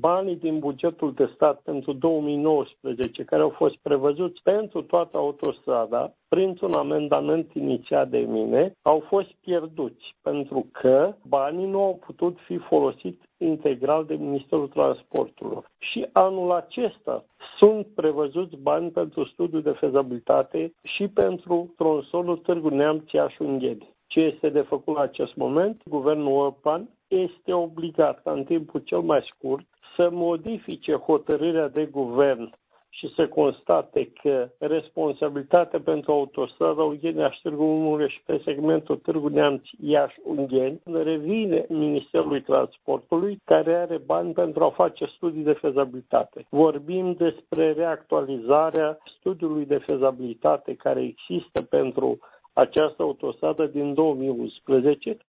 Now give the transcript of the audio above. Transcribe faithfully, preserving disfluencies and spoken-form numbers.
banii din bugetul de stat pentru două mii nouăsprezece, care au fost prevăzuți pentru toată autostrada, printr-un amendament inițiat de mine, au fost pierduți, pentru că banii nu au putut fi folosiți integral de Ministerul Transporturilor. Și anul acesta sunt prevăzuți bani pentru studiul de fezabilitate și pentru tronsonul Târgu Neamț-Iași-Ungheni. Ce este de făcut la acest moment? Guvernul Orban este obligat ca în timpul cel mai scurt să modifice hotărârea de guvern și să constate că responsabilitatea pentru autostrada Ungheni-Iași-Târgu Mureș pe segmentul Târgu Neamț-Iași-Ungheni revine Ministerului Transportului, care are bani pentru a face studii de fezabilitate. Vorbim despre reactualizarea studiului de fezabilitate care există pentru această autostradă din două mii unsprezece,